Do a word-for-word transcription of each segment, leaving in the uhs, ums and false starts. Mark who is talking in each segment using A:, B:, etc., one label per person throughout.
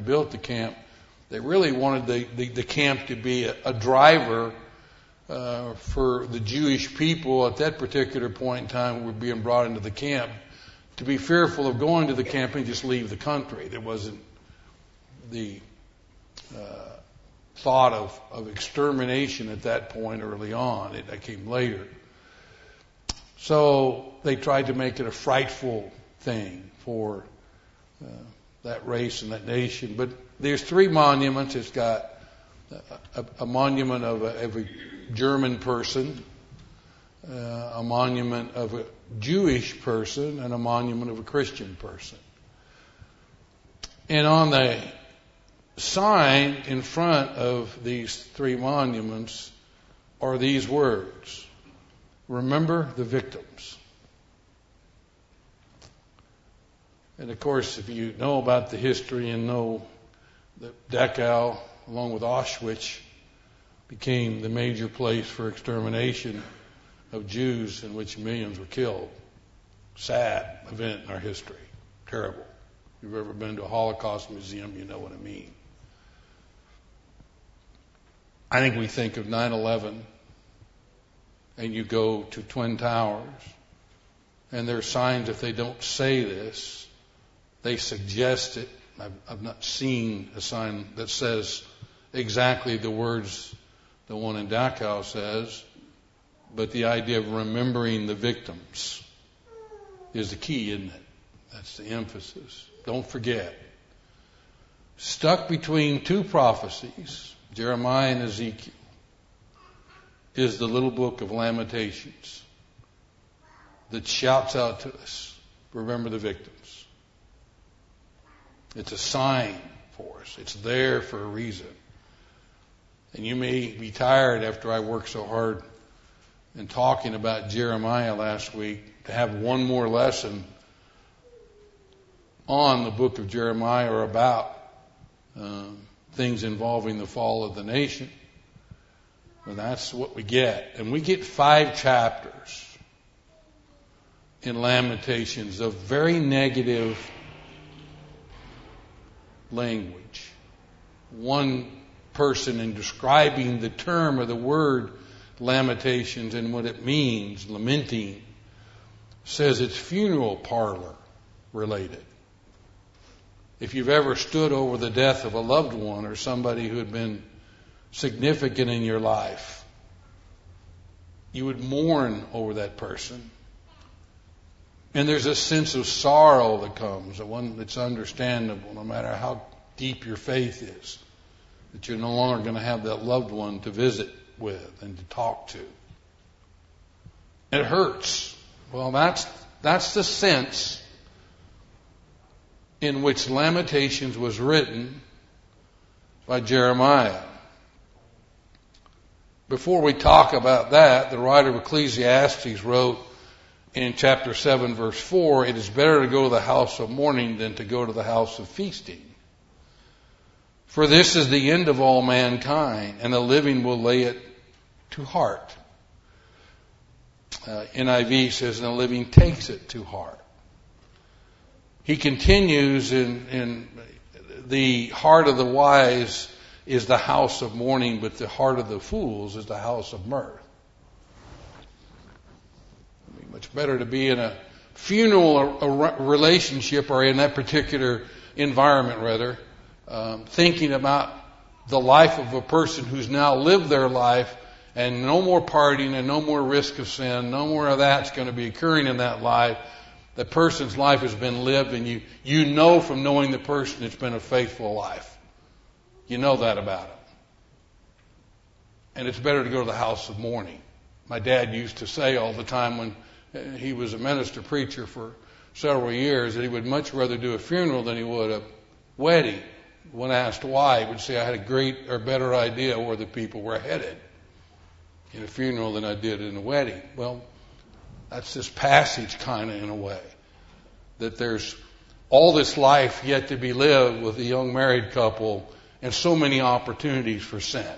A: built the camp, they really wanted the, the, the camp to be a, a driver uh, for the Jewish people at that particular point in time who were being brought into the camp to be fearful of going to the camp and just leave the country. There wasn't the uh, thought of, of extermination at that point early on. It, it came later. So they tried to make it a frightful thing for uh, that race and that nation. But there's three monuments. It's got a, a, a monument of a, of a German person, uh, a monument of a Jewish person, and a monument of a Christian person. And on the sign in front of these three monuments are these words: remember the victims. And of course, if you know about the history and know that Dachau, along with Auschwitz, became the major place for extermination of Jews in which millions were killed. Sad event in our history. Terrible. If you've ever been to a Holocaust museum, you know what I mean. I think we think of nine eleven, and you go to Twin Towers, and there are signs, if they don't say this, they suggest it. I've, I've not seen a sign that says exactly the words the one in Dachau says, but the idea of remembering the victims is the key, isn't it? That's the emphasis. Don't forget. Stuck between two prophecies, Jeremiah and Ezekiel, is the little book of Lamentations that shouts out to us, remember the victims. It's a sign for us. It's there for a reason. And you may be tired after I worked so hard in talking about Jeremiah last week to have one more lesson on the book of Jeremiah or about um, things involving the fall of the nation. And that's what we get. And we get five chapters in Lamentations of very negative language. One person, in describing the term or the word Lamentations and what it means, lamenting, says it's funeral parlor related. If you've ever stood over the death of a loved one or somebody who had been significant in your life, you would mourn over that person. And there's a sense of sorrow that comes, one that's understandable no matter how deep your faith is, that you're no longer going to have that loved one to visit with and to talk to. It hurts. Well, that's that's the sense in which Lamentations was written by Jeremiah. Before we talk about that, the writer of Ecclesiastes wrote in chapter seven, verse four, it is better to go to the house of mourning than to go to the house of feasting. For this is the end of all mankind, and the living will lay it to heart. Uh, N I V says, and the living takes it to heart. He continues in, in the heart of the wise is the house of mourning, but the heart of the fools is the house of mirth. It'd be much better to be in a funeral or a relationship, or in that particular environment, rather, um, thinking about the life of a person who's now lived their life, and no more partying and no more risk of sin, no more of that's going to be occurring in that life. The person's life has been lived, and you, you know from knowing the person it's been a faithful life. You know that about it. And it's better to go to the house of mourning. My dad used to say all the time when he was a minister preacher for several years that he would much rather do a funeral than he would a wedding. When asked why, he would say, I had a great or better idea where the people were headed in a funeral than I did in a wedding. Well, that's this passage kind of in a way, that there's all this life yet to be lived with a young married couple and so many opportunities for sin,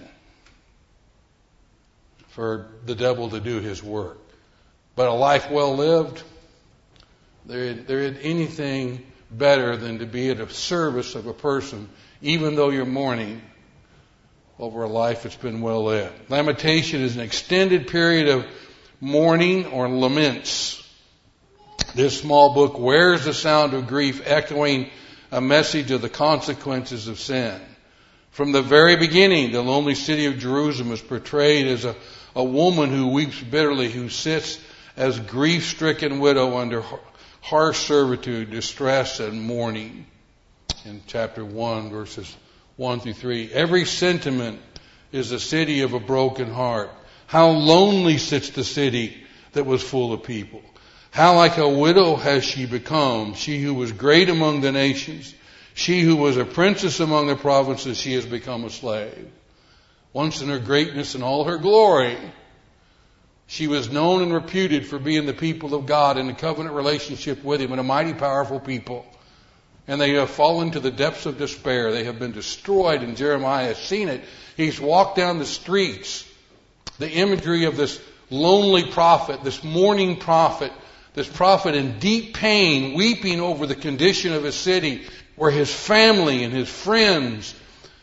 A: for the devil to do his work. But a life well lived, there, there isn't anything better than to be at the service of a person, even though you're mourning over a life that's been well led. Lamentation is an extended period of mourning or laments. This small book wears the sound of grief, echoing a message of the consequences of sin. From the very beginning, the lonely city of Jerusalem is portrayed as a, a woman who weeps bitterly, who sits as grief-stricken widow under harsh servitude, distress, and mourning. In chapter one, verses one through three. Every sentiment is a city of a broken heart. How lonely sits the city that was full of people. How like a widow has she become, she who was great among the nations. She who was a princess among the provinces, she has become a slave. Once in her greatness and all her glory, she was known and reputed for being the people of God in a covenant relationship with Him and a mighty powerful people. And they have fallen to the depths of despair. They have been destroyed, and Jeremiah has seen it. He's walked down the streets. The imagery of this lonely prophet, this mourning prophet, this prophet in deep pain, weeping over the condition of his city, where his family and his friends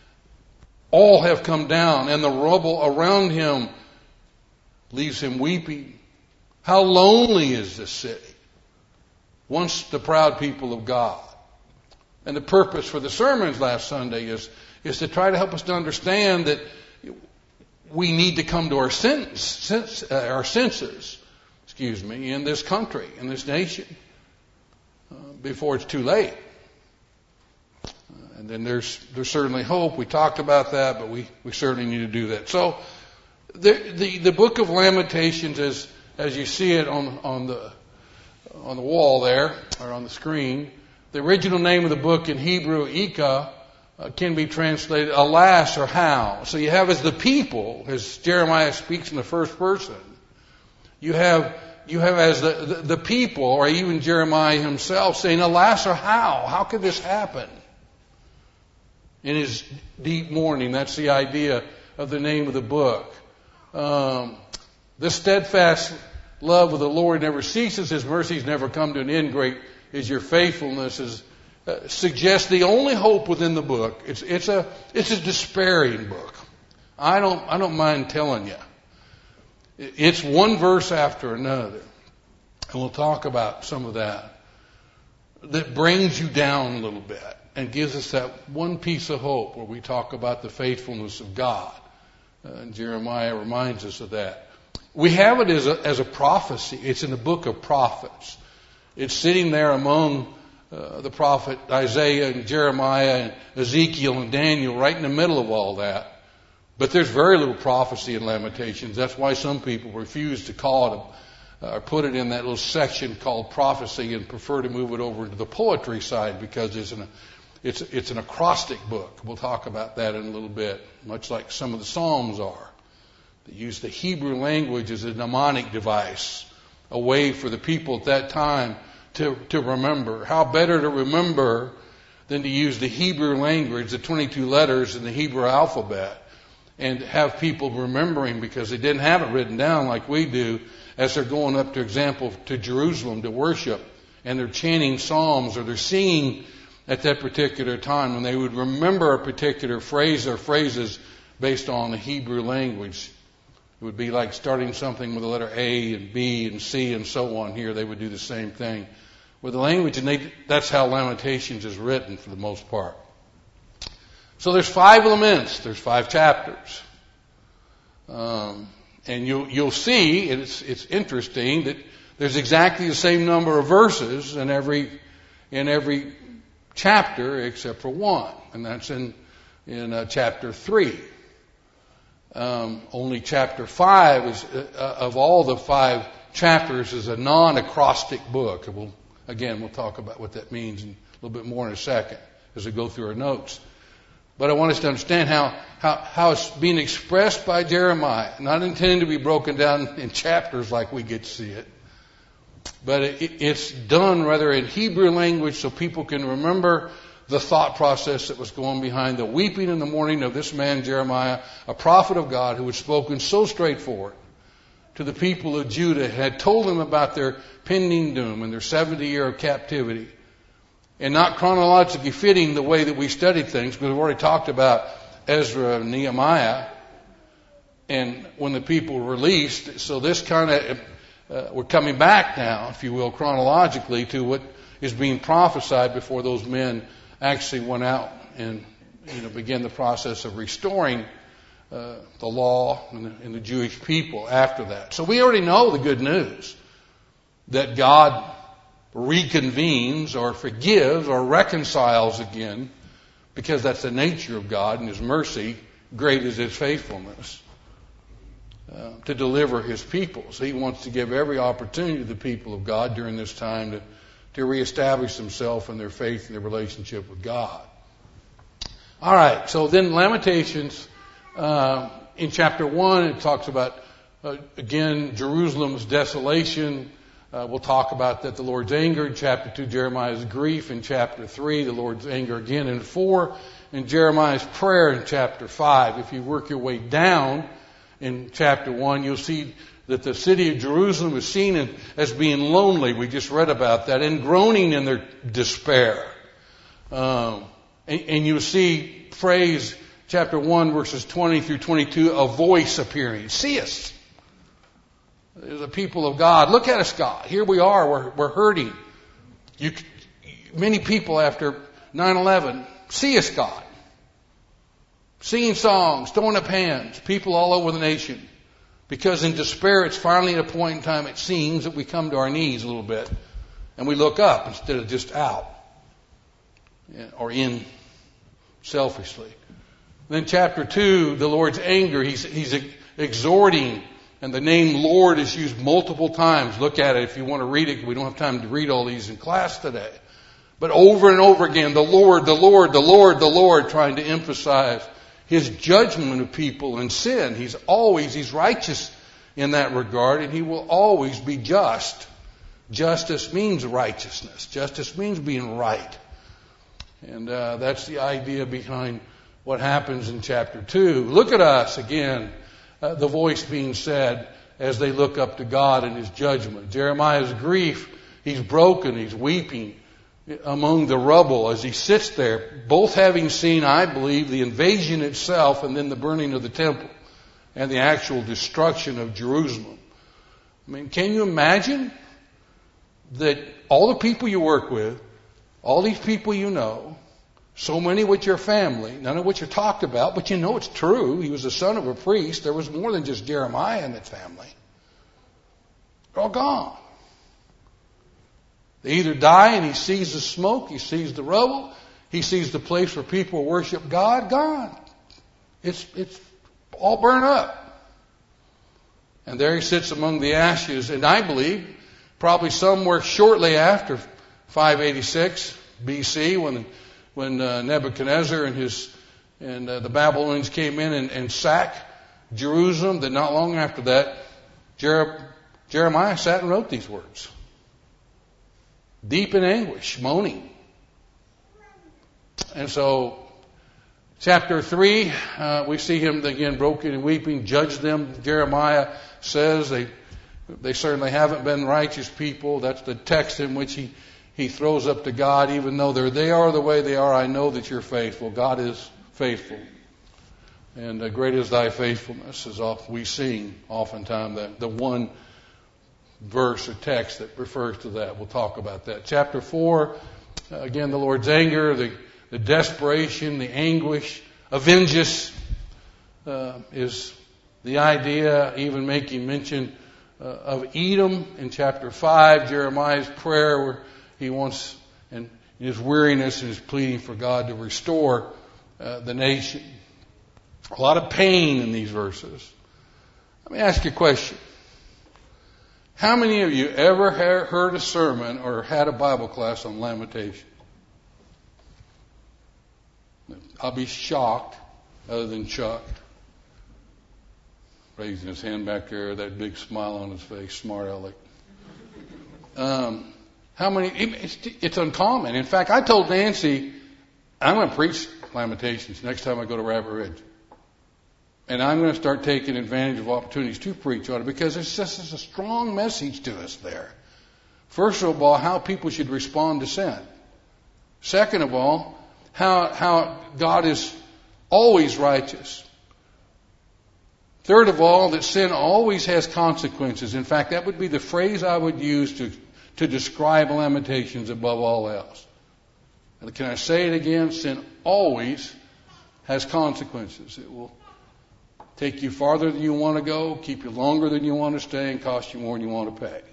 A: all have come down, and the rubble around him leaves him weeping. How lonely is this city? Once the proud people of God. And the purpose for the sermons last Sunday is, is to try to help us to understand that we need to come to our, sense, sense, uh, our senses, excuse me, in this country, in this nation, uh, before it's too late. Uh, and then there's there's certainly hope. We talked about that, but we, we certainly need to do that. So the the, the book of Lamentations, as as you see it on on the on the wall there or on the screen, the original name of the book in Hebrew, Ika, uh, can be translated alas or how. So you have as the people, as Jeremiah speaks in the first person, you have you have as the, the, the people, or even Jeremiah himself saying, alas or how? How could this happen? In his deep mourning, that's the idea of the name of the book. Um, the steadfast love of the Lord never ceases. His mercies never come to an end. Great is your faithfulness. Is uh, suggests the only hope within the book. It's it's a it's a despairing book. I don't I don't mind telling you. It's one verse after another, and we'll talk about some of that, that brings you down a little bit and gives us that one piece of hope where we talk about the faithfulness of God. Uh, and Jeremiah reminds us of that. We have it as a, as a prophecy. It's in the book of prophets. It's sitting there among uh, the prophet Isaiah and Jeremiah and Ezekiel and Daniel, right in the middle of all that. But there's very little prophecy in Lamentations. That's why some people refuse to call it uh, or put it in that little section called prophecy and prefer to move it over to the poetry side, because it's an, it's, it's an acrostic book. We'll talk about that in a little bit, much like some of the Psalms are. They use the Hebrew language as a mnemonic device, a way for the people at that time to, to remember. How better to remember than to use the Hebrew language, the twenty-two letters in the Hebrew alphabet, and have people remembering, because they didn't have it written down like we do, as they're going up, to example, to Jerusalem to worship, and they're chanting psalms, or they're singing at that particular time, when they would remember a particular phrase or phrases based on the Hebrew language. It would be like starting something with the letter A and B and C and so on. Here they would do the same thing with the language, and they, that's how Lamentations is written for the most part. So there's five laments. There's five chapters. Um, and you'll, you'll see, and it's, it's interesting, that there's exactly the same number of verses in every, in every chapter except for one. And that's in, in uh, chapter three. Um, only chapter five is, uh, of all the five chapters, is a non-acrostic book. And we'll, again, we'll talk about what that means in a little bit more in a second as we go through our notes. But I want us to understand how, how, how it's being expressed by Jeremiah, not intended to be broken down in chapters like we get to see it, but it, it's done rather in Hebrew language so people can remember the thought process that was going behind the weeping and the mourning of this man Jeremiah, a prophet of God who had spoken so straightforward to the people of Judah, had told them about their pending doom and their seventy year of captivity. and not chronologically fitting the way that we studied things, because we've already talked about Ezra and Nehemiah and when the people were released. So this kind of, uh, we're coming back now, if you will, chronologically to what is being prophesied before those men actually went out and, you know, began the process of restoring uh, the law and the, and the Jewish people after that. So we already know the good news that God reconvenes or forgives or reconciles again, because that's the nature of God and His mercy. Great is His faithfulness uh, to deliver His people. So He wants to give every opportunity to the people of God during this time to, to reestablish themselves in their faith and their relationship with God. All right, so then Lamentations uh, in chapter one, it talks about, uh, again, Jerusalem's desolation. Uh, we'll talk about that, the Lord's anger. In chapter two, Jeremiah's grief. In chapter three, the Lord's anger again. In four, and Jeremiah's prayer in chapter five. If you work your way down in chapter one, you'll see that the city of Jerusalem is seen as being lonely. We just read about that. And groaning in their despair. Um, and, and you'll see phrase, chapter one, verses twenty through twenty-two, a voice appearing. See us. The people of God. Look at us, God. Here we are. We're, we're hurting. You, many people after nine eleven, see us, God. Singing songs, throwing up hands. People all over the nation. Because in despair, it's finally at a point in time, it seems, that we come to our knees a little bit. And we look up instead of just out. Or in selfishly. Then chapter two, the Lord's anger. He's, he's exhorting. And the name Lord is used multiple times. Look at it if you want to read it. We don't have time to read all these in class today. But over and over again, the Lord, the Lord, the Lord, the Lord, trying to emphasize His judgment of people and sin. He's always, He's righteous in that regard, and He will always be just. Justice means righteousness. Justice means being right. And uh, that's the idea behind what happens in chapter two. Look at us again. Uh, the voice being said as they look up to God and His judgment. Jeremiah's grief, he's broken, he's weeping among the rubble as he sits there, both having seen, I believe, the invasion itself and then the burning of the temple and the actual destruction of Jerusalem. I mean, can you imagine that all the people you work with, all these people you know, so many with your family, none of which are talked about, but you know it's true. He was the son of a priest. There was more than just Jeremiah in that family. They're all gone. They either die and he sees the smoke, he sees the rubble, he sees the place where people worship God, gone. It's, it's all burned up. And there he sits among the ashes, and I believe probably somewhere shortly after five eighty-six B C when when uh, Nebuchadnezzar and his and uh, the Babylonians came in and, and sacked Jerusalem, that not long after that, Jer- Jeremiah sat and wrote these words. Deep in anguish, moaning. And so, chapter three, uh, we see him again broken and weeping, judge them. Jeremiah says they they certainly haven't been righteous people. That's the text in which he He throws up to God, even though they're, they are the way they are, I know that you're faithful. God is faithful. And uh, great is thy faithfulness, as we sing oftentimes, that the one verse or text that refers to that. We'll talk about that. Chapter four, uh, again, the Lord's anger, the, the desperation, the anguish. Avenge us uh, is the idea, even making mention uh, of Edom in chapter five, Jeremiah's prayer where he wants, and his weariness and his pleading for God to restore uh, the nation. A lot of pain in these verses. Let me ask you a question. How many of you ever heard a sermon or had a Bible class on Lamentation? I'll be shocked, other than Chuck, raising his hand back there, that big smile on his face, smart aleck. Um, How many? It's, it's uncommon. In fact, I told Nancy, I'm going to preach Lamentations next time I go to Rabbit Ridge. And I'm going to start taking advantage of opportunities to preach on it, because it's just it's a strong message to us there. First of all, how people should respond to sin. Second of all, how, how God is always righteous. Third of all, that sin always has consequences. In fact, that would be the phrase I would use to, to describe Lamentations above all else. And can I say it again? Sin always has consequences. It will take you farther than you want to go, keep you longer than you want to stay, and cost you more than you want to pay.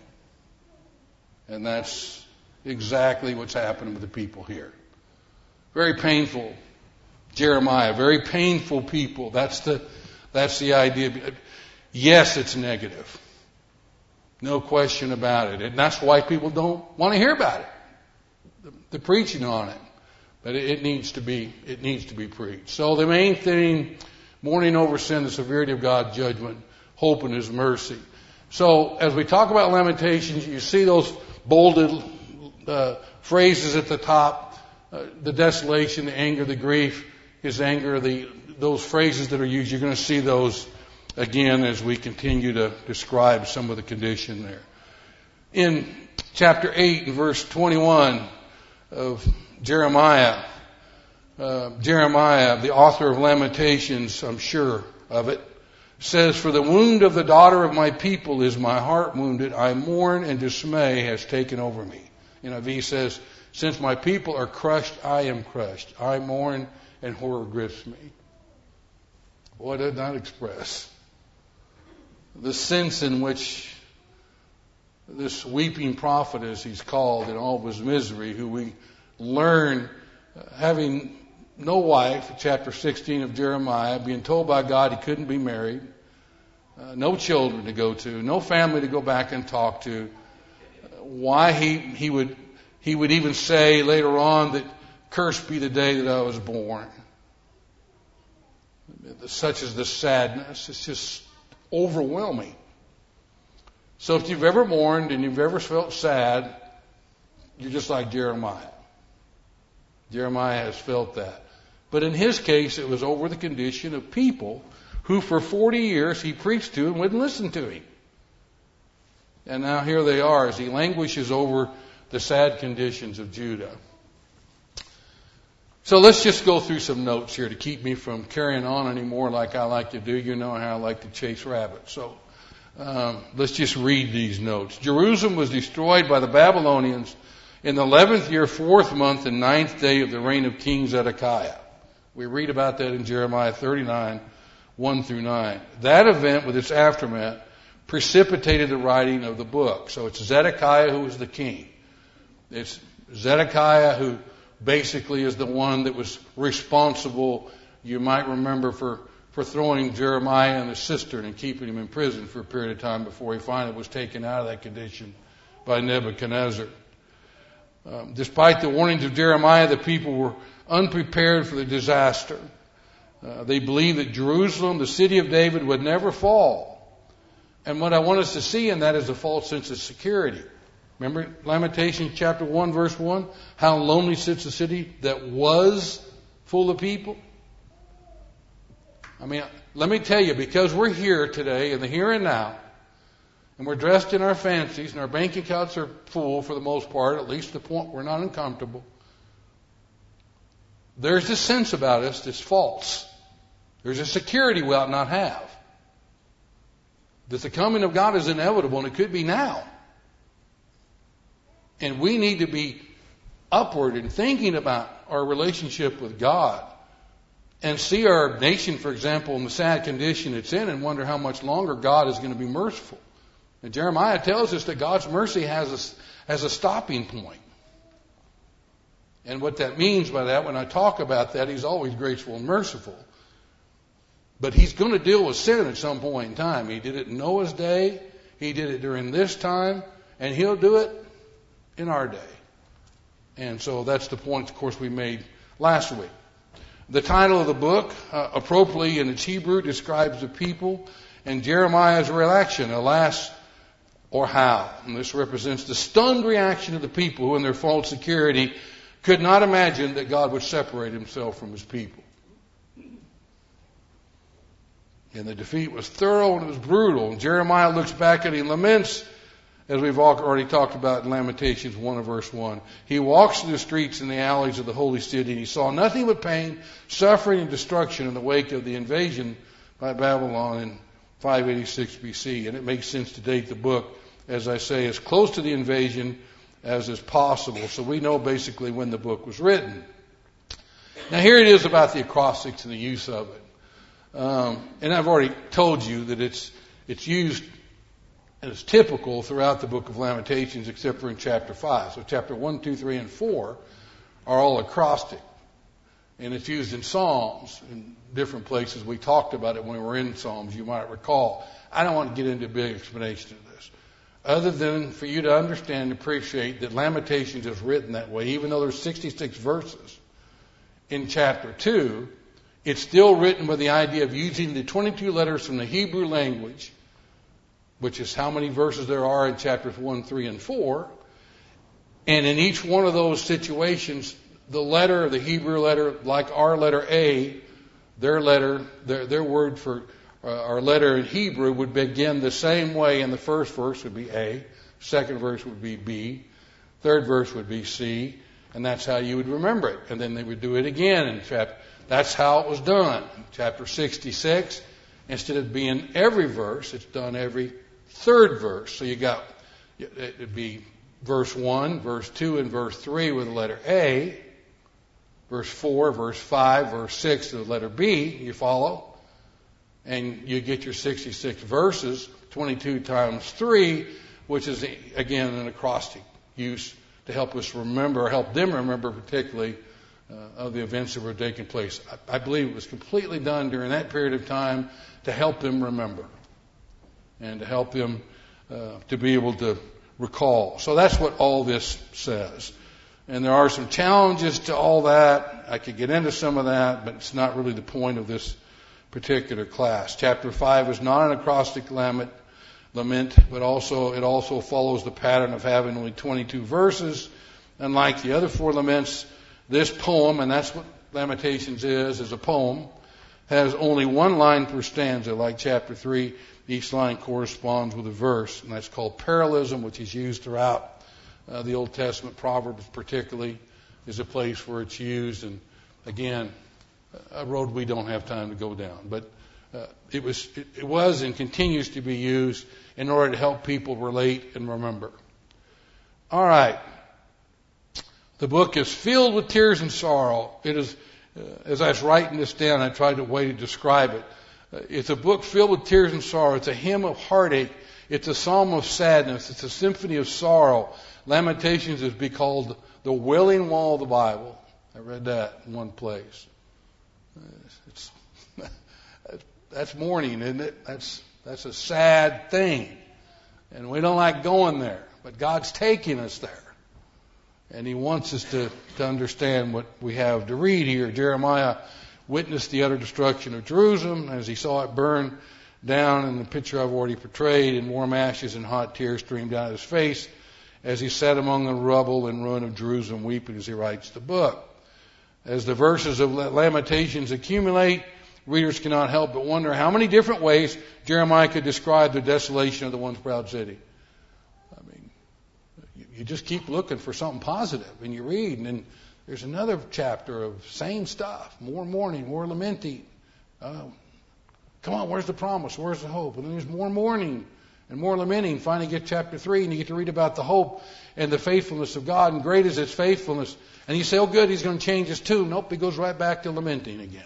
A: And that's exactly what's happening with the people here. Very painful. Jeremiah, very painful people. That's the That's the idea. Yes, it's negative. No question about it. And that's why people don't want to hear about it. The, the preaching on it. But it, it needs to be, it needs to be preached. So the main thing, mourning over sin, the severity of God's judgment, hope in His mercy. So as we talk about Lamentations, you see those bolded uh, phrases at the top, uh, the desolation, the anger, the grief, His anger, the those phrases that are used, you're going to see those again as we continue to describe some of the condition there. In chapter eight and verse twenty-one of Jeremiah, uh, Jeremiah, the author of Lamentations, I'm sure of it, says, "For the wound of the daughter of my people is my heart wounded. I mourn and dismay has taken over me." N I V says, "Since my people are crushed, I am crushed. I mourn and horror grips me." Boy, did that express the sense in which this weeping prophet, as he's called, in all of his misery, who we learn uh, having no wife, chapter sixteen of Jeremiah, being told by God he couldn't be married, uh, no children to go to, no family to go back and talk to. Uh, why he he would he would even say later on that cursed be the day that I was born. Such as the sadness. It's just overwhelming. So if you've ever mourned and you've ever felt sad, you're just like Jeremiah. Jeremiah has felt that. But in his case, it was over the condition of people who for forty years he preached to and wouldn't listen to him. And now here they are as he languishes over the sad conditions of Judah. So let's just go through some notes here to keep me from carrying on anymore like I like to do. You know how I like to chase rabbits. So um, let's just read these notes. Jerusalem was destroyed by the Babylonians in the eleventh year, fourth month, and ninth day of the reign of King Zedekiah. We read about that in Jeremiah thirty-nine, one through nine. That event with its aftermath precipitated the writing of the book. So it's Zedekiah who was the king. It's Zedekiah who basically is the one that was responsible, you might remember, for, for throwing Jeremiah in the cistern and keeping him in prison for a period of time before he finally was taken out of that condition by Nebuchadnezzar. Um, despite the warnings of Jeremiah, the people were unprepared for the disaster. Uh, they believed that Jerusalem, the city of David, would never fall. And what I want us to see in that is a false sense of security. Remember Lamentations chapter one, verse one? How lonely sits the city that was full of people. I mean, let me tell you, because we're here today in the here and now, and we're dressed in our fancies, and our bank accounts are full for the most part, at least to the point we're not uncomfortable, there's this sense about us that's false. There's a security we ought not have. That the coming of God is inevitable, and it could be now. And we need to be upward and thinking about our relationship with God and see our nation, for example, in the sad condition it's in and wonder how much longer God is going to be merciful. And Jeremiah tells us that God's mercy has a, has a stopping point. And what that means by that, when I talk about that, He's always graceful and merciful. But He's going to deal with sin at some point in time. He did it in Noah's day. He did it during this time. And He'll do it in our day. And so that's the point, of course, we made last week. The title of the book, uh, appropriately in its Hebrew, describes the people and Jeremiah's reaction, alas, or how. And this represents the stunned reaction of the people who, in their false security, could not imagine that God would separate Himself from His people. And the defeat was thorough and it was brutal. And Jeremiah looks back and he laments as we've already talked about in Lamentations one and verse one. He walks through the streets and the alleys of the holy city, and he saw nothing but pain, suffering, and destruction in the wake of the invasion by Babylon in five eighty-six B C. And it makes sense to date the book, as I say, as close to the invasion as is possible. So we know basically when the book was written. Now here it is about the acrostics and the use of it. Um, and I've already told you that it's it's used as typical throughout the book of Lamentations, except for in chapter five. So chapter one, two, three, and four are all acrostic. And it's used in Psalms in different places. We talked about it when we were in Psalms, you might recall. I don't want to get into a big explanation of this, other than for you to understand and appreciate that Lamentations is written that way. Even though there's sixty-six verses in chapter two, it's still written with the idea of using the twenty-two letters from the Hebrew language, which is how many verses there are in chapters one, three, and four. And in each one of those situations, the letter, the Hebrew letter, like our letter A, their letter, their, their word for uh, our letter in Hebrew would begin the same way. And the first verse would be A, second verse would be B, third verse would be C, and that's how you would remember it. And then they would do it again in chapter. That's how it was done. In chapter sixty-six, instead of being every verse, it's done every third verse. So you got, it would be verse one, verse two, and verse three with the letter A, verse four, verse five, verse six with the letter B. You follow? And you get your sixty-six verses, twenty-two times three, which is, again, an acrostic use to help us remember, help them remember particularly uh, of the events that were taking place. I, I believe it was completely done during that period of time to help them remember and to help them uh, to be able to recall. So that's what all this says. And there are some challenges to all that. I could get into some of that, but it's not really the point of this particular class. Chapter five is not an acrostic lament, lament, but also it also follows the pattern of having only twenty-two verses. Unlike the other four laments, this poem, and that's what Lamentations is, is a poem, has only one line per stanza, like chapter three. Each line corresponds with a verse, and that's called parallelism, which is used throughout uh, the Old Testament. Proverbs particularly is a place where it's used, and again, a road we don't have time to go down. But uh, it was, it, it was and continues to be used in order to help people relate and remember. All right. The book is filled with tears and sorrow. It is, uh, as I was writing this down, I tried a way to describe it. Uh, it's a book filled with tears and sorrow. It's a hymn of heartache. It's a psalm of sadness. It's a symphony of sorrow. Lamentations is be called the Wailing Wall of the Bible. I read that in one place. It's, that's mourning, isn't it? That's that's a sad thing, and we don't like going there. But God's taking us there, and He wants us to to understand what we have to read here. Jeremiah witnessed the utter destruction of Jerusalem as he saw it burn down in the picture I've already portrayed, and warm ashes and hot tears streamed down his face as he sat among the rubble and ruin of Jerusalem, weeping as he writes the book. As the verses of Lamentations accumulate, readers cannot help but wonder how many different ways Jeremiah could describe the desolation of the once proud city. I mean, you just keep looking for something positive, and you read, and then there's another chapter of same stuff, more mourning, more lamenting. Uh, come on, where's the promise? Where's the hope? And then there's more mourning and more lamenting. Finally, get chapter three, and you get to read about the hope and the faithfulness of God, and great is His faithfulness. And you say, oh good, He's going to change His tune. Nope, He goes right back to lamenting again.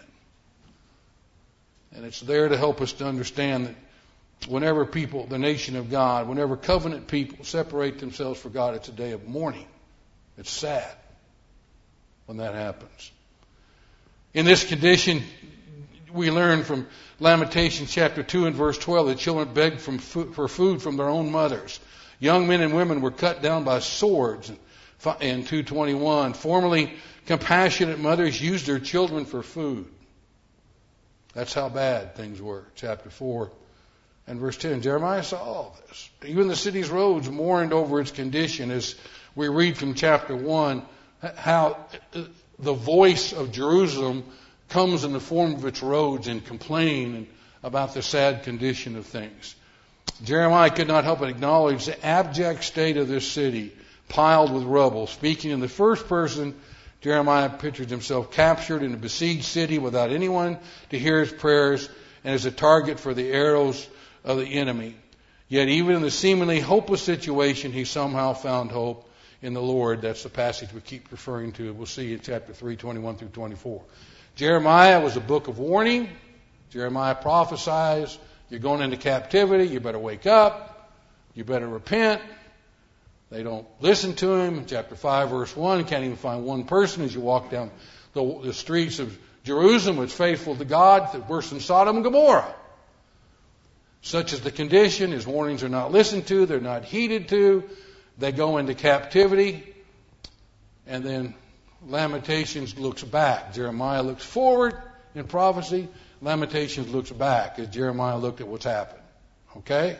A: And it's there to help us to understand that whenever people, the nation of God, whenever covenant people separate themselves for God, it's a day of mourning. It's sad when that happens. In this condition, we learn from Lamentations chapter two and verse twelve that children begged from food, for food from their own mothers. Young men and women were cut down by swords. In two twenty-one, formerly compassionate mothers used their children for food. That's how bad things were. Chapter four and verse ten. Jeremiah saw all this. Even the city's roads mourned over its condition, as we read from chapter one, how the voice of Jerusalem comes in the form of its roads and complain about the sad condition of things. Jeremiah could not help but acknowledge the abject state of this city, piled with rubble. Speaking in the first person, Jeremiah pictured himself captured in a besieged city without anyone to hear his prayers and as a target for the arrows of the enemy. Yet even in the seemingly hopeless situation, he somehow found hope in the Lord. That's the passage we keep referring to. We'll see in chapter three, twenty-one through twenty-four. Jeremiah was a book of warning. Jeremiah prophesies, you're going into captivity, you better wake up, you better repent. They don't listen to him. Chapter five, verse one, can't even find one person as you walk down the, the streets of Jerusalem was faithful to God, worse than Sodom and Gomorrah. Such is the condition. His warnings are not listened to. They're not heeded to. They go into captivity. And then Lamentations looks back. Jeremiah looks forward in prophecy. Lamentations looks back as Jeremiah looked at what's happened. Okay?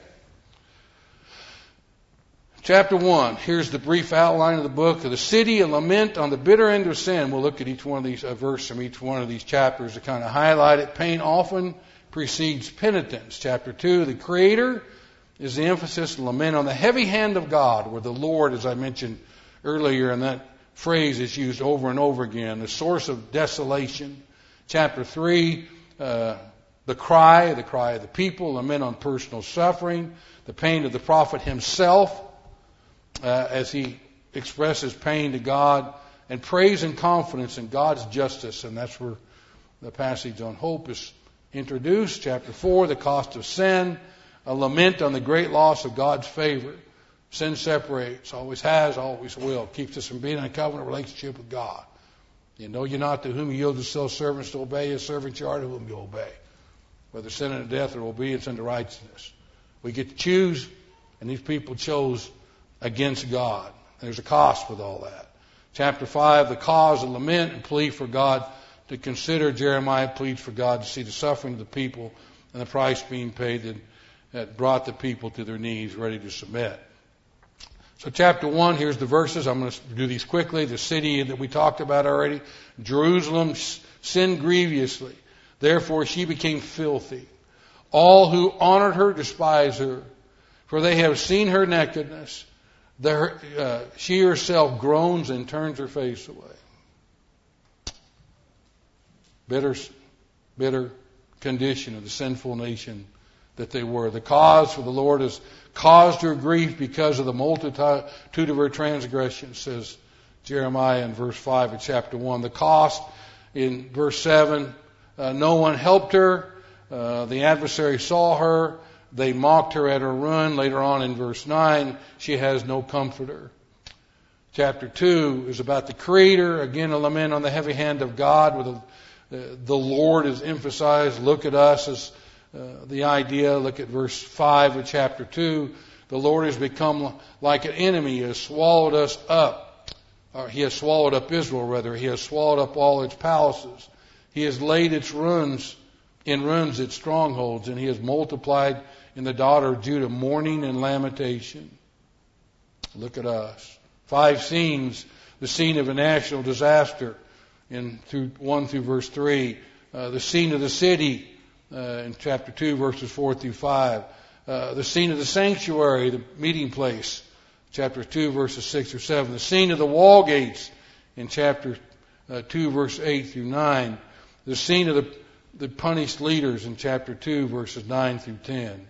A: Chapter one. Here's the brief outline of the book. The city, a lament on the bitter end of sin. We'll look at each one of these, a verse from each one of these chapters to kind of highlight it. Pain often precedes penitence. Chapter two, the Creator is the emphasis, lament on the heavy hand of God, where the Lord, as I mentioned earlier, and that phrase is used over and over again, the source of desolation. Chapter three, uh, the cry, the cry of the people, lament on personal suffering, the pain of the prophet himself, uh, as he expresses pain to God, and praise and confidence in God's justice, and that's where the passage on hope is introduced. Chapter four, the cost of sin, a lament on the great loss of God's favor. Sin separates, always has, always will, keeps us from being in a covenant relationship with God. You know you're not to whom you yield yourselves servants to obey, as servants you are to whom you obey. Whether sin unto death or obedience unto righteousness. We get to choose, and these people chose against God. There's a cost with all that. Chapter five, the cause of lament and plea for God to consider. Jeremiah pleads for God to see the suffering of the people and the price being paid that, that brought the people to their knees, ready to submit. So chapter one, here's the verses. I'm going to do these quickly. The city that we talked about already. Jerusalem sinned grievously. Therefore she became filthy. All who honored her despise her, for they have seen her nakedness. The, uh, she herself groans and turns her face away. Bitter, bitter condition of the sinful nation that they were. The cause for the Lord has caused her grief because of the multitude of her transgressions, says Jeremiah in verse five of chapter one. The cost in verse seven, uh, no one helped her. Uh, the adversary saw her. They mocked her at her ruin. Later on in verse nine, she has no comforter. Chapter two is about the Creator. Again, a lament on the heavy hand of God, where the, uh, the Lord is emphasized. Look at us as uh, the idea. Look at verse five of chapter two. The Lord has become like an enemy. He has swallowed us up. Or he has swallowed up Israel, rather. He has swallowed up all its palaces. He has laid its ruins in ruins its strongholds, and he has multiplied in the daughter of Judah mourning and lamentation. Look at us. Five scenes. The scene of a national disaster in through one through verse three. Uh, the scene of the city uh, in chapter two, verses four through five. Uh, the scene of the sanctuary, the meeting place, chapter two, verses six through seven. The scene of the wall gates in chapter uh, two, verse eight through nine. The scene of the, the punished leaders in chapter two, verses nine through ten.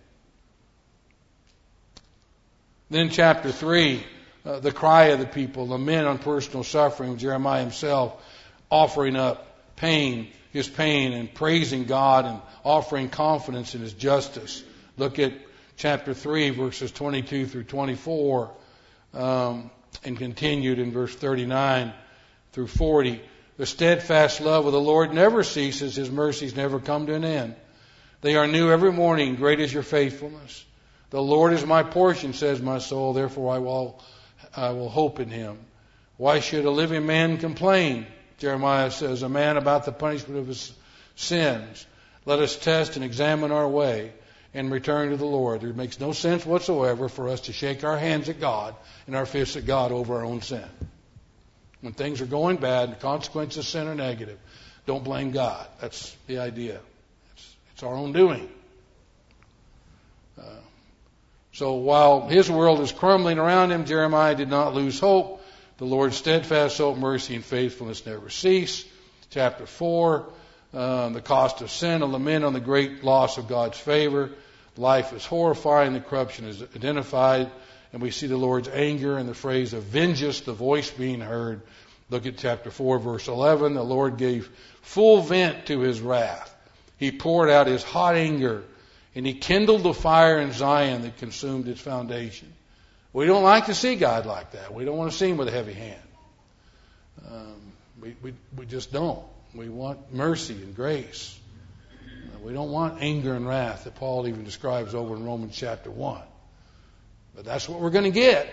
A: Then chapter three, uh, the cry of the people, lament on personal suffering. Jeremiah himself offering up pain, his pain, and praising God and offering confidence in his justice. Look at chapter three, verses twenty-two through twenty-four, um, and continued in verse thirty-nine through forty. The steadfast love of the Lord never ceases. His mercies never come to an end. They are new every morning. Great is your faithfulness. The Lord is my portion, says my soul. Therefore I will, I will hope in him. Why should a living man complain? Jeremiah says, a man about the punishment of his sins. Let us test and examine our way and return to the Lord. It makes no sense whatsoever for us to shake our hands at God and our fists at God over our own sin. When things are going bad, the consequences of sin are negative. Don't blame God. That's the idea. It's, it's our own doing. Uh, So while his world is crumbling around him, Jeremiah did not lose hope. The Lord's steadfast hope, mercy, and faithfulness never cease. Chapter four, uh, the cost of sin, a lament on the great loss of God's favor. Life is horrifying, the corruption is identified, and we see the Lord's anger in the phrase of vengeance, the voice being heard. Look at chapter four, verse eleven. The Lord gave full vent to his wrath. He poured out his hot anger, and he kindled the fire in Zion that consumed its foundation. We don't like to see God like that. We don't want to see him with a heavy hand. Um, we, we, we just don't. We want mercy and grace. We don't want anger and wrath that Paul even describes over in Romans chapter one. But that's what we're going to get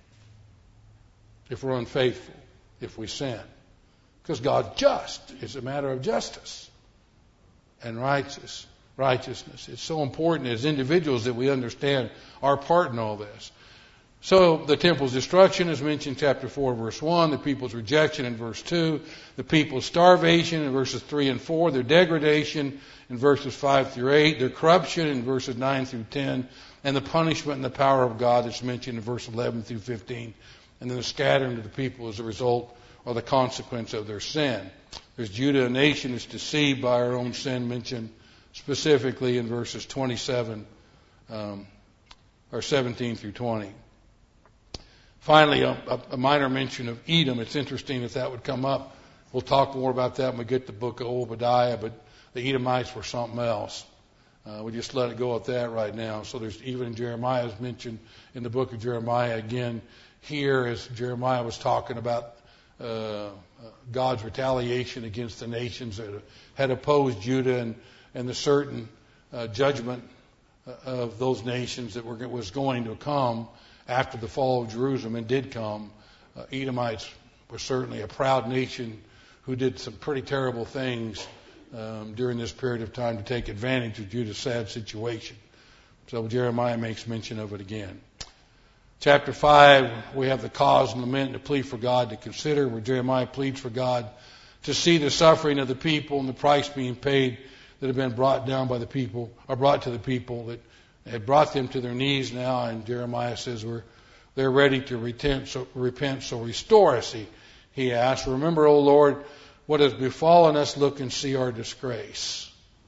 A: if we're unfaithful, if we sin. Because God's just. It's a matter of justice and righteous, righteousness. It's so important as individuals that we understand our part in all this. So the temple's destruction is mentioned in chapter four, verse one, the people's rejection in verse two, the people's starvation in verses three and four, their degradation in verses five through eight, their corruption in verses nine through ten, and the punishment and the power of God that's mentioned in verse eleven through fifteen, and then the scattering of the people as a result or the consequence of their sin. There's Judah, a nation that's deceived by our own sin, mentioned specifically in verses twenty-seven um, or seventeen through twenty. Finally, a, a minor mention of Edom. It's interesting if that would come up. We'll talk more about that when we get to the book of Obadiah, but the Edomites were something else. Uh, we just let it go at that right now. So there's even Jeremiah is mentioned in the book of Jeremiah again here as Jeremiah was talking about uh, God's retaliation against the nations that had opposed Judah and, and the certain uh, judgment of those nations that were, was going to come after the fall of Jerusalem, and did come. Uh, Edomites were certainly a proud nation who did some pretty terrible things um, during this period of time to take advantage of Judah's sad situation. So Jeremiah makes mention of it again. Chapter five, we have the cause and lament and the plea for God to consider, where Jeremiah pleads for God to see the suffering of the people and the price being paid that have been brought down by the people, or brought to the people that had brought them to their knees now, and Jeremiah says we're they're ready to repent, so, repent, so restore us, he, he asks. Remember, O Lord, what has befallen us, look and see our disgrace.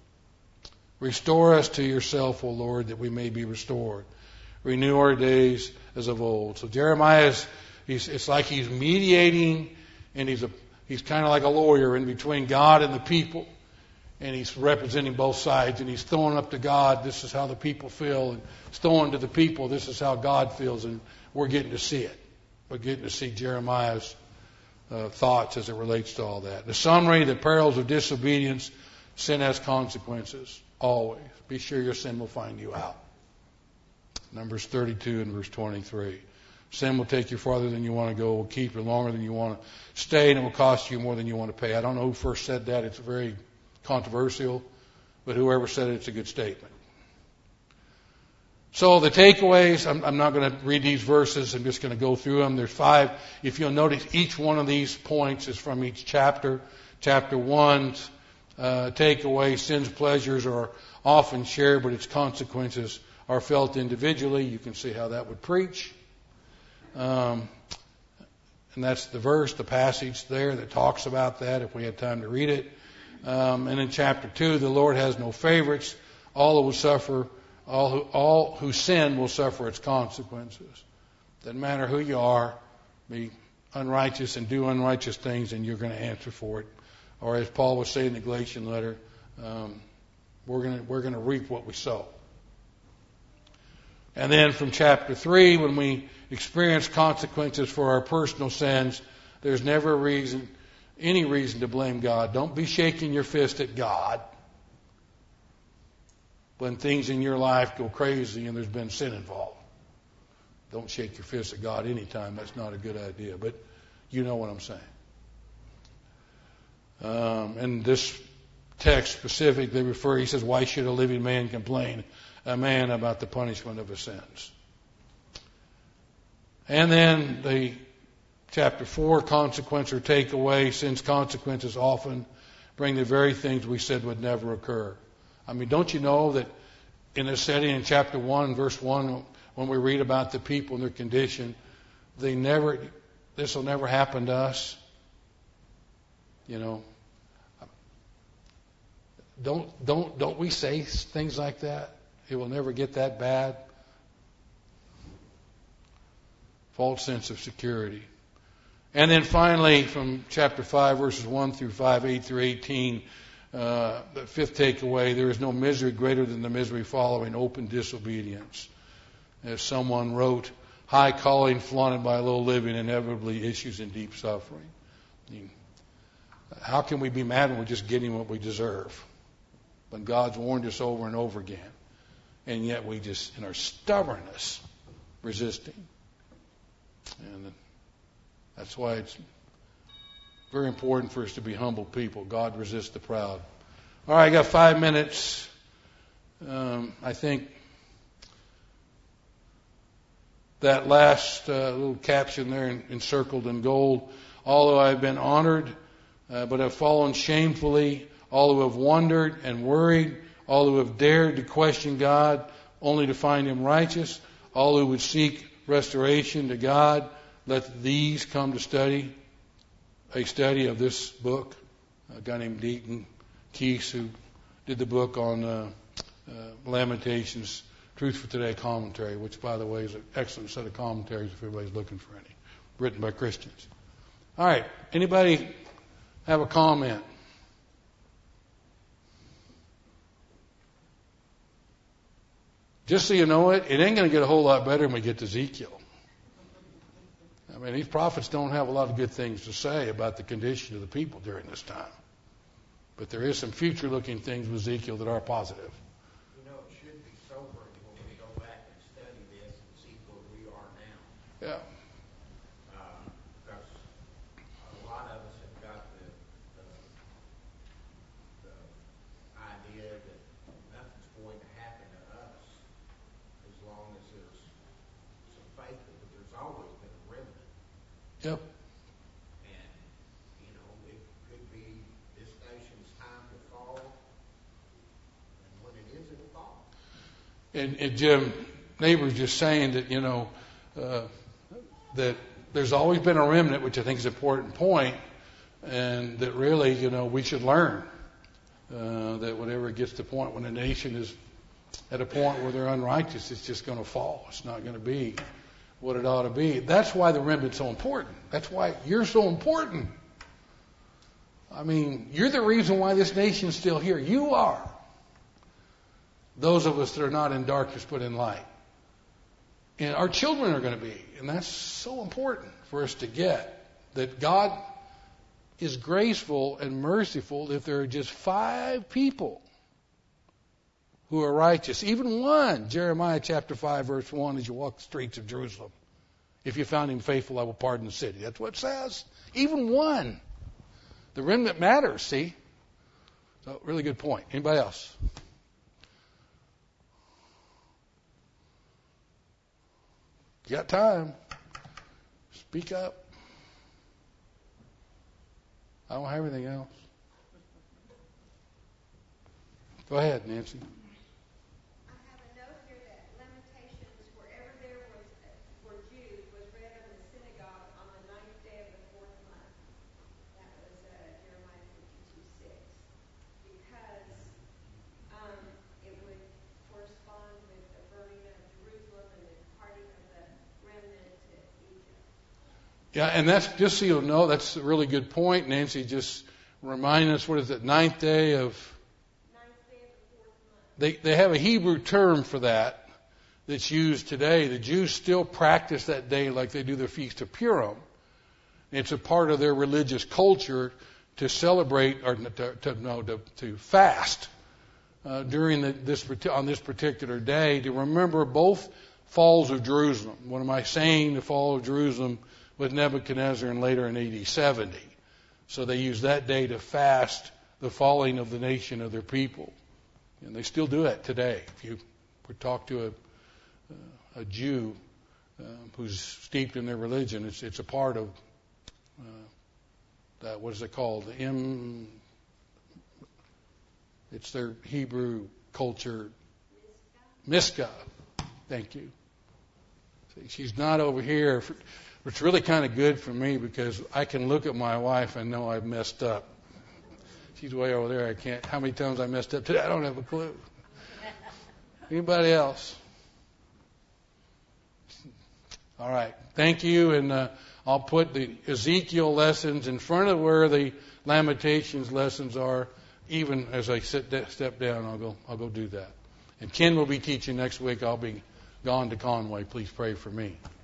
A: Restore us to yourself, O Lord, that we may be restored. Renew our days as of old. So Jeremiah is, he's, it's like he's mediating, and he's a, he's kind of like a lawyer in between God and the people. And he's representing both sides, and he's throwing up to God, this is how the people feel, and he's throwing to the people, this is how God feels, and we're getting to see it. We're getting to see Jeremiah's uh, thoughts as it relates to all that. The summary, the perils of disobedience, sin has consequences, always. Be sure your sin will find you out. Numbers thirty-two and verse twenty-three. Sin will take you farther than you want to go, will keep you longer than you want to stay, and it will cost you more than you want to pay. I don't know who first said that. It's very controversial, but whoever said it, it's a good statement. So the takeaways, I'm, I'm not going to read these verses. I'm just going to go through them. There's five. If you'll notice, each one of these points is from each chapter. Chapter one's uh, takeaway, sin's pleasures are often shared, but its consequences are felt individually. You can see how that would preach. Um, and that's the verse, the passage there that talks about that, if we had time to read it. Um, and in chapter two, the Lord has no favorites. All who will suffer, all who, all who sin will suffer its consequences. Doesn't matter who you are, be unrighteous and do unrighteous things, and you're going to answer for it. Or as Paul was saying in the Galatian letter, um, we're going to we're going to reap what we sow. And then from chapter three, when we experience consequences for our personal sins, there's never a reason. Any reason to blame God. Don't be shaking your fist at God when things in your life go crazy and there's been sin involved. Don't shake your fist at God anytime. That's not a good idea. But you know what I'm saying. Um, and this text specifically refer, he says, why should a living man complain, a man, about the punishment of his sins? And then the Chapter four, consequence or takeaway. Sin's consequences often bring the very things we said would never occur. I mean, don't you know that in a setting in chapter one, verse one, when we read about the people and their condition, they never, this will never happen to us. You know, don't don't don't we say things like that? It will never get that bad. False sense of security. And then finally, from chapter five, verses one through five, eight through eighteen, uh, the fifth takeaway: there is no misery greater than the misery following open disobedience. As someone wrote, high calling flaunted by low living inevitably issues in deep suffering. I mean, how can we be mad when we're just getting what we deserve? When God's warned us over and over again, and yet we just, in our stubbornness, resisting. And that's why it's very important for us to be humble people. God resists the proud. All right, I got five minutes. Um, I think that last uh, little caption there in, encircled in gold. Although I have been honored, uh, but have fallen shamefully. All who have wondered and worried. All who have dared to question God, only to find Him righteous. All who would seek restoration to God, let these come to study a study of this book. A guy named Deaton Keese, who did the book on uh, uh, Lamentations, Truth for Today commentary, which, by the way, is an excellent set of commentaries if everybody's looking for any, written by Christians. All right, anybody have a comment? Just so you know it, it ain't going to get a whole lot better when we get to Ezekiel. I mean, these prophets don't have a lot of good things to say about the condition of the people during this time. But there is some future-looking things with Ezekiel that are positive.
B: You know, it should be sobering when we go back and study this and see where we are now.
A: Yeah.
B: Uh, because a lot of us have got the, the, the idea that nothing's going to happen to us as long as there's some faithful, but there's always been a remnant.
A: Yep.
B: And, you know, it could be this nation's time to fall, and when it is, it'll fall.
A: And, and Jim, neighbor's just saying that, you know, uh, that there's always been a remnant, which I think is an important point, and that really, you know, we should learn uh, that whenever it gets to the point when a nation is at a point where they're unrighteous, it's just going to fall. It's not going to be what it ought to be. That's why the remnant's so important. That's why you're so important. I mean, you're the reason why this nation's still here. You are. Those of us that are not in darkness but in light. And our children are going to be. And that's so important for us to get. That God is graceful and merciful if there are just five people who are righteous. Even one. Jeremiah chapter five, verse one, as you walk the streets of Jerusalem. If you found him faithful, I will pardon the city. That's what it says. Even one. The remnant matters, see? So, really good point. Anybody else? You got time. Speak up. I don't have anything else. Go ahead, Nancy. Yeah, and that's, just so you'll know, that's a really good point. Nancy just reminded us, what is it, ninth day of... Ninth day of the fourth month. They, they have a Hebrew term for that that's used today. The Jews still practice that day like they do their Feast of Purim. It's a part of their religious culture to celebrate, or to, to, no, to, to fast uh, during the, this, on this particular day to remember both falls of Jerusalem. What am I saying? The fall of Jerusalem with Nebuchadnezzar and later in A D seventy. So they use that day to fast the falling of the nation of their people. And they still do that today. If you were to talk to a, a Jew uh, who's steeped in their religion, it's, it's a part of uh, that, what is it called? The M, it's their Hebrew culture. Miska. Thank you. She's not over here. It's really kind of good for me because I can look at my wife and know I've messed up. She's way over there. I can't. How many times I messed up today? I don't have a clue. Anybody else? All right. Thank you. And uh, I'll put the Ezekiel lessons in front of where the Lamentations lessons are. Even as I sit da- step down, I'll go. I'll go do that. And Ken will be teaching next week. I'll be gone to Conway. Please pray for me.